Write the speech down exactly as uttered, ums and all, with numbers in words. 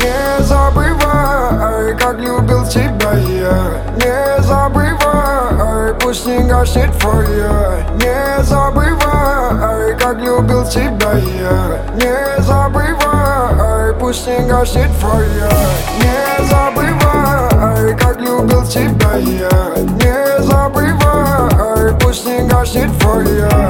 Не забывай, как любил тебя я. Не забывай, пусть не гаснет фойя. Не забывай, как любил тебя я. Не забывай, пусть не гаснет фойя. Не забывай, как любил тебя я. Не забывай, пусть не гаснет фойя.